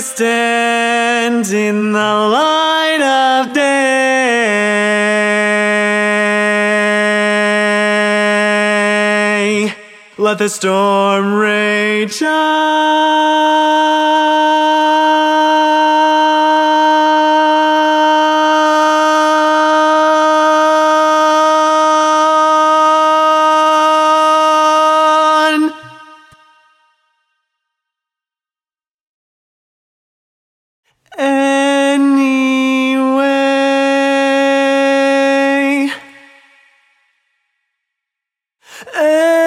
stand in the light of day. Let the storm rage on. Anyway.